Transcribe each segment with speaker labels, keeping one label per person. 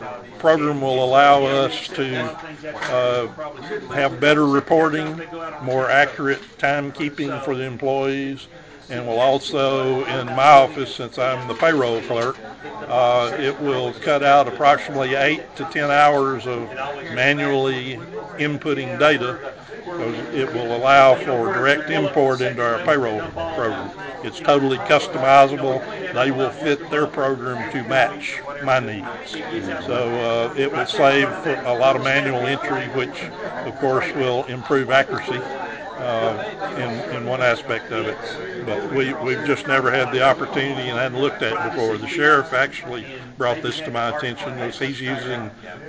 Speaker 1: program will allow us to have better reporting, more accurate timekeeping for the employees, and will also, in my office, since I'm the payroll clerk, it will cut out approximately 8 to 10 hours of manually inputting data. It will allow for direct import into our payroll program. It's totally customizable. They will fit their program to match my needs. So it will save a lot of manual entry, which of course will improve accuracy in one aspect of it. But we've just never had the opportunity and hadn't looked at it before. The sheriff actually brought this to my attention. He's using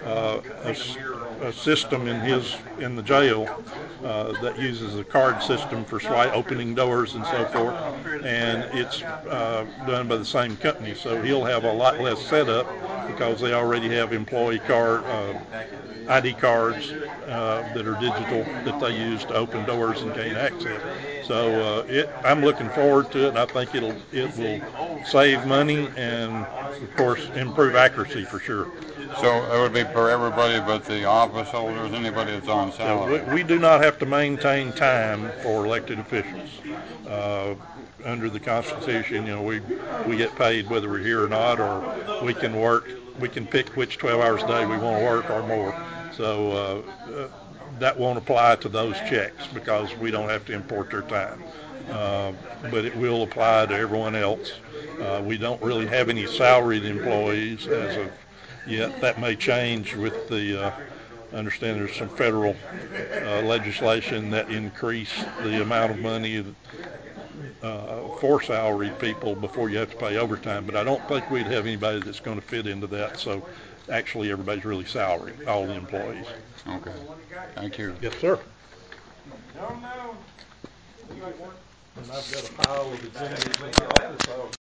Speaker 1: a system in the jail that uses a card system for opening doors and so forth, and it's done by the same company. So he'll have a lot less setup because they already have employee card ID cards that are digital that they use to open doors and gain access. So I'm looking forward to it, and I think it will save money and, of course, improve accuracy for sure.
Speaker 2: So it would be for everybody but the office holders, anybody that's on salary?
Speaker 1: We do not have to maintain time for elected officials. Under the Constitution, we get paid whether we're here or not, or we can pick which 12 hours a day we want to work or more. So that won't apply to those checks because we don't have to import their time. But it will apply to everyone else. We don't really have any salaried employees as of yet. That may change with the I understand there's some federal legislation that increase the amount of money for salaried people before you have to pay overtime, but I don't think we'd have anybody that's going to fit into that. So actually everybody's really salaried, all the employees.
Speaker 2: Okay. Thank you.
Speaker 1: Yes, sir. And I've got a pile of exhibits in the office.